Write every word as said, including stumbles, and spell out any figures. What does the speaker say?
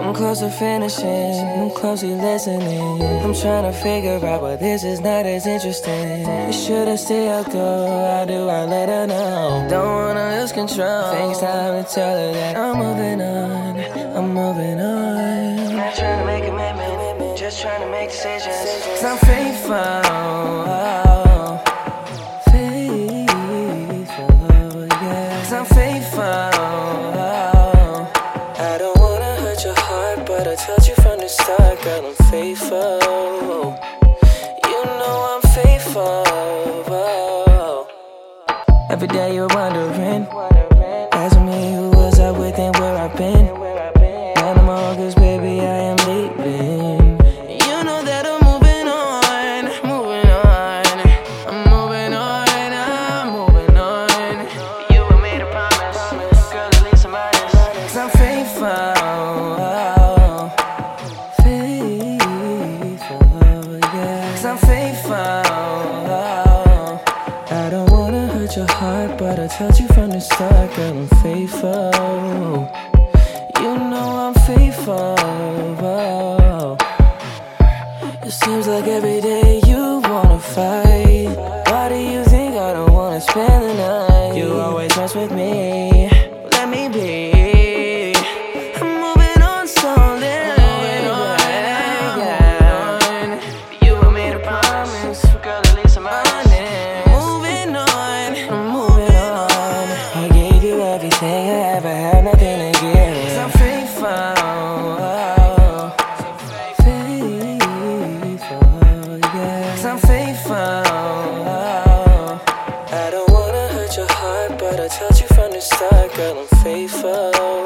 I'm close to finishing, I'm closely listening. I'm trying to figure out why this is not as interesting. Should I stay or go? How do I let her know? Don't wanna lose control. Think it's time to tell her that I'm moving on, I'm moving on. Not trying to make a commitment, just trying to make decisions. Cause I'm faithful, faithful, yeah. Cause I'm faithful. But I told you from the start, girl, I'm faithful. You know I'm faithful. Every day you're wondering, asking me who was I with and where I've been. Now I'm all cause baby I am leaving. You know that I'm moving on, moving on. I'm moving on, I'm moving on. You and me to promise, girl, at least I'm honest. Cause I'm faithful. I'm faithful. I don't wanna hurt your heart, but I told you from the start, girl, I'm faithful. You know I'm faithful. It seems like every day you wanna fight. Why do you think I don't wanna spend the night? You always mess with me, let me be. Everything I ever had, nothing to give. Cause I'm faithful, faithful, yeah. Cause I'm faithful. I don't wanna hurt your heart, but I told you from the start, girl, I'm faithful.